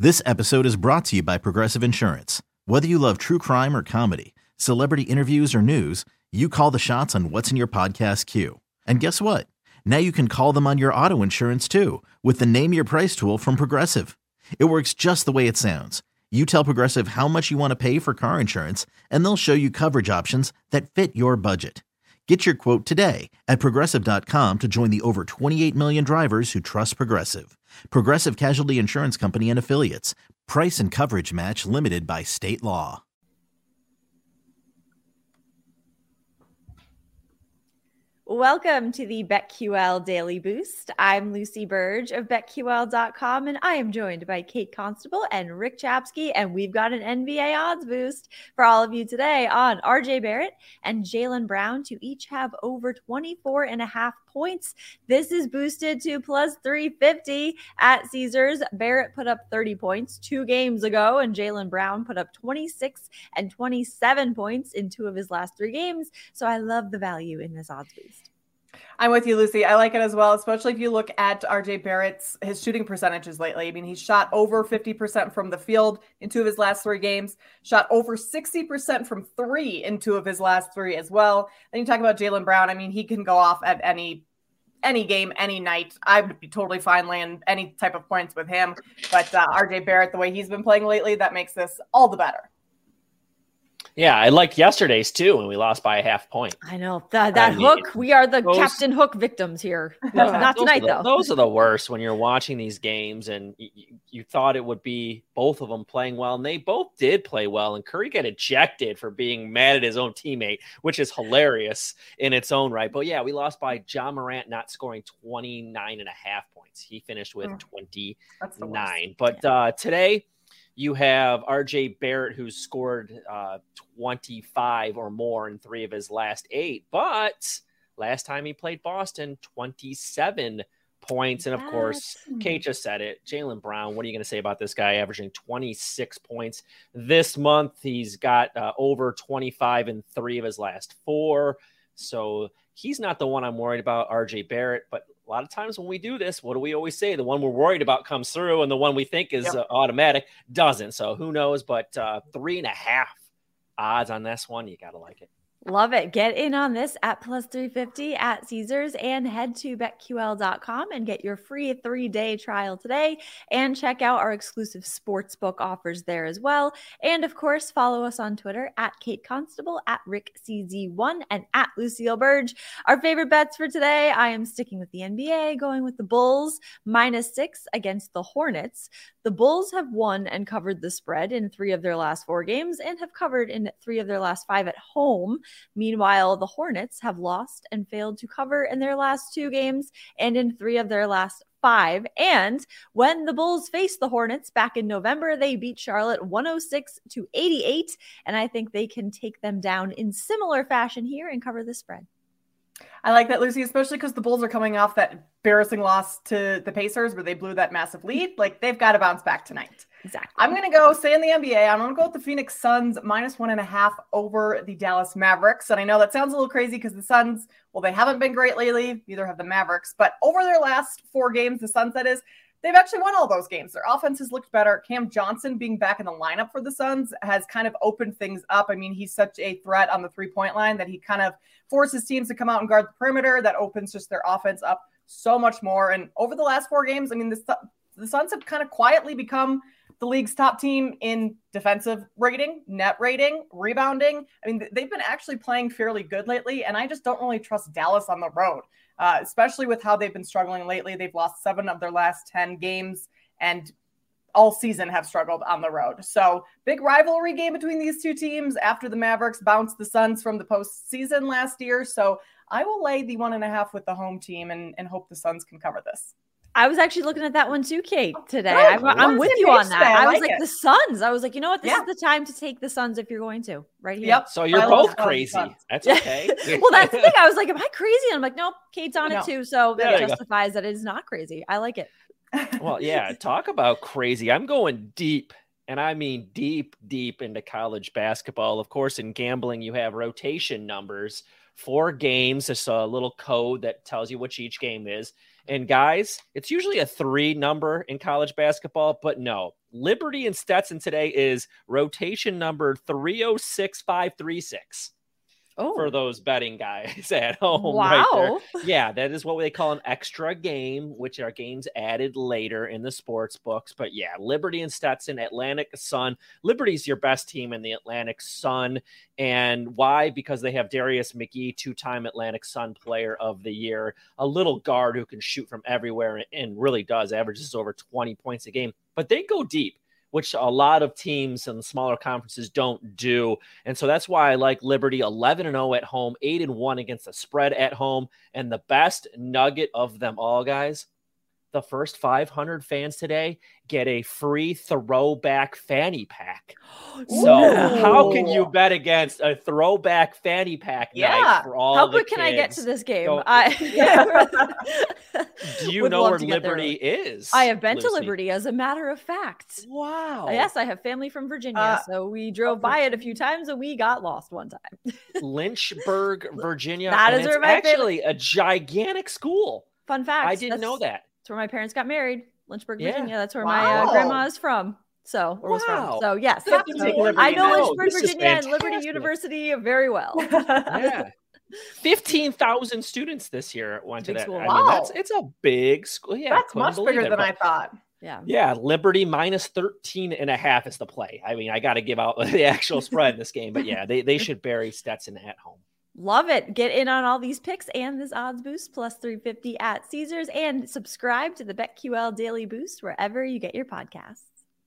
This episode is brought to you by Progressive Insurance. Whether you love true crime or comedy, celebrity interviews or news, you call the shots on what's in your podcast queue. And guess what? Now you can call them on your auto insurance too with the Name Your Price tool from Progressive. It works just the way it sounds. You tell Progressive how much you want to pay for car insurance, and they'll show you coverage options that fit your budget. Get your quote today at Progressive.com to join the over 28 million drivers who trust Progressive. Progressive Casualty Insurance Company and Affiliates. Price and coverage match limited by state law. Welcome to the BetQL Daily Boost. I'm Lucy Burge of BetQL.com, and I am joined by Kate Constable and Rick Chapsky, and we've got an NBA odds boost for all of you today on RJ Barrett and Jaylen Brown to each have over 24.5 points. This is boosted to plus 350 at Caesars. Barrett put up 30 points 2 games ago, and Jaylen Brown put up 26 and 27 points in 2 of his last 3 games. So I love the value in this odds boost. I'm with you, Lucy. I like it as well, especially if you look at RJ Barrett's his shooting percentages lately. I mean, he's shot over 50% from the field in 2 of his last 3 games, shot over 60% from 3 in 2 of his last 3 as well. Then you talk about Jaylen Brown. I mean, he can go off at any game, any night. I would be totally fine laying any type of points with him. But RJ Barrett, the way he's been playing lately, that makes this all the better. Yeah, I liked yesterday's too when we lost by a half point. I know that hook. We are the Captain Hook victims here. Not tonight, though. Those are the worst when you're watching these games and you thought it would be both of them playing well, and they both did play well. And Curry got ejected for being mad at his own teammate, which is hilarious in its own right. But yeah, we lost by Ja Morant not scoring 29.5 points. He finished with 29. But today, you have RJ Barrett, who's scored 25 or more in 3 of his last 8. But last time he played Boston, 27 points. And, of course, Kate just said it. Jaylen Brown, what are you going to say about this guy averaging 26 points this month? He's got over 25 in 3 of his last 4. So he's not the one I'm worried about, RJ Barrett. But a lot of times when we do this, what do we always say? The one we're worried about comes through, and the one we think is automatic doesn't. So who knows? But 3.5 odds on this one. You got to like it. Love it. Get in on this at plus 350 at Caesars, and head to BetQL.com and get your free 3-day trial today, and check out our exclusive sportsbook offers there as well. And of course, follow us on Twitter at Kate Constable, at RickCZ1, and at Lucille Burge. Our favorite bets for today, I am sticking with the NBA, going with the Bulls -6 against the Hornets. The Bulls have won and covered the spread in 3 of their last 4 games and have covered in 3 of their last 5 at home. Meanwhile, the Hornets have lost and failed to cover in their last 2 games and in 3 of their last 5. And when the Bulls faced the Hornets back in November, they beat Charlotte 106-88. And I think they can take them down in similar fashion here and cover the spread. I like that, Lucy, especially because the Bulls are coming off that embarrassing loss to the Pacers where they blew that massive lead. Like, they've got to bounce back tonight. Exactly. I'm going to stay in the NBA. I'm going to go with the Phoenix Suns -1.5 over the Dallas Mavericks. And I know that sounds a little crazy because the Suns, well, they haven't been great lately. Neither have the Mavericks. But over their last 4 games, the Suns, that is, they've actually won all those games. Their offense has looked better. Cam Johnson being back in the lineup for the Suns has kind of opened things up. I mean, he's such a threat on the 3-point line that he kind of forces teams to come out and guard the perimeter. That opens just their offense up so much more. And over the last 4 games, I mean, the Suns have kind of quietly become the league's top team in defensive rating, net rating, rebounding. I mean, they've been actually playing fairly good lately, and I just don't really trust Dallas on the road, especially with how they've been struggling lately. They've lost 7 of their last 10 games, and all season have struggled on the road. So big rivalry game between these 2 teams after the Mavericks bounced the Suns from the postseason last year. So I will lay the 1.5 with the home team and hope the Suns can cover this. I was actually looking at that one too, Kate, today. I'm with you on that. I was like, the Suns. I was like, you know what? This is the time to take the Suns if you're going to, right here. Yep. So you're both crazy. That's okay. Well, that's the thing. I was like, am I crazy? And I'm like, nope, Kate's on it too. So that justifies that it is not crazy. I like it. Well, yeah, talk about crazy. I'm going deep, and I mean deep into college basketball. Of course, in gambling, you have rotation numbers. 4 games. It's a little code that tells you which each game is. And guys, it's usually a 3 number in college basketball, but no. Liberty and Stetson today is rotation number 306536. For those betting guys at home. Wow. Right there. Yeah, that is what they call an extra game, which are games added later in the sports books. But yeah, Liberty and Stetson, Atlantic Sun. Liberty's your best team in the Atlantic Sun. And why? Because they have Darius McGee, 2-time Atlantic Sun Player of the Year, a little guard who can shoot from everywhere and really does, averages over 20 points a game. But they go deep, which a lot of teams in the smaller conferences don't do. And so that's why I like Liberty 11-0 at home, 8-1 against the spread at home. And the best nugget of them all, guys, the first 500 fans today get a free throwback fanny pack. So how can you bet against a throwback fanny pack night for all how the quick kids? can I get to this game? Do you know where Liberty is? I have been to Liberty, as a matter of fact. Wow. Yes, I have family from Virginia, so we drove by it a few times and we got lost one time. Lynchburg, Virginia. That is where my actually a gigantic school. Fun fact. I didn't know that. That's where my parents got married. Lynchburg, Virginia. That's where my grandma is from. So, or was from. So, yes. I know Lynchburg, Virginia and Liberty University very well. Yeah. 15,000 students this year went to that. School. I mean, it's a big school. Yeah, that's much bigger than I thought. Yeah, Liberty minus 13.5 is the play. I mean, I got to give out the actual spread in this game, but yeah, they should bury Stetson at home. Love it. Get in on all these picks and this odds boost plus 350 at Caesars, and subscribe to the BetQL Daily Boost wherever you get your podcasts.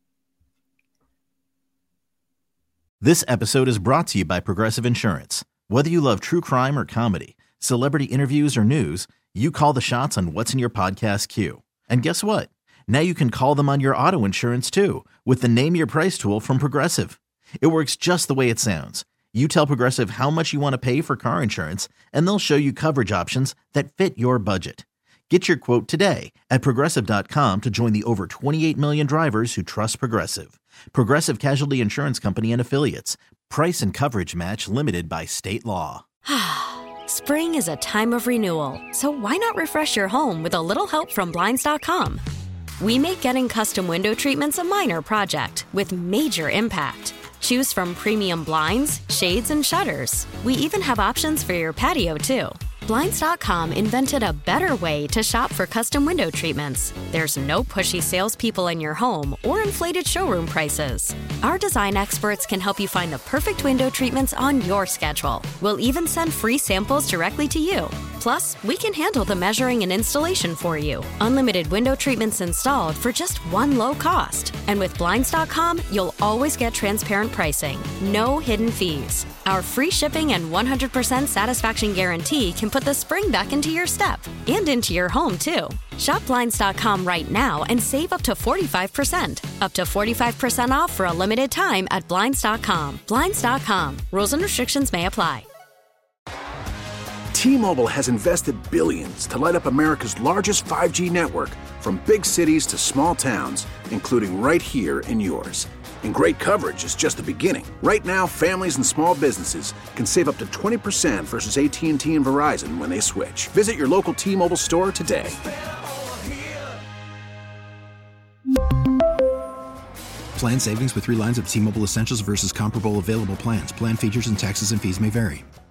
This episode is brought to you by Progressive Insurance. Whether you love true crime or comedy, celebrity interviews or news, you call the shots on what's in your podcast queue. And guess what? Now you can call them on your auto insurance too with the Name Your Price tool from Progressive. It works just the way it sounds. You tell Progressive how much you want to pay for car insurance, and they'll show you coverage options that fit your budget. Get your quote today at Progressive.com to join the over 28 million drivers who trust Progressive. Progressive Casualty Insurance Company and Affiliates. Price and coverage match limited by state law. Spring is a time of renewal, so why not refresh your home with a little help from Blinds.com? We make getting custom window treatments a minor project with major impact. Choose from premium blinds, shades, and shutters. We even have options for your patio, too. Blinds.com invented a better way to shop for custom window treatments. There's no pushy salespeople in your home or inflated showroom prices. Our design experts can help you find the perfect window treatments on your schedule. We'll even send free samples directly to you. Plus, we can handle the measuring and installation for you. Unlimited window treatments installed for just one low cost. And with Blinds.com, you'll always get transparent pricing. No hidden fees. Our free shipping and 100% satisfaction guarantee can put the spring back into your step and into your home, too. Shop Blinds.com right now and save up to 45%. Up to 45% off for a limited time at Blinds.com. Blinds.com. Rules and restrictions may apply. T-Mobile has invested billions to light up America's largest 5G network, from big cities to small towns, including right here in yours. And great coverage is just the beginning. Right now, families and small businesses can save up to 20% versus AT&T and Verizon when they switch. Visit your local T-Mobile store today. Plan savings with 3 lines of T-Mobile Essentials versus comparable available plans. Plan features and taxes and fees may vary.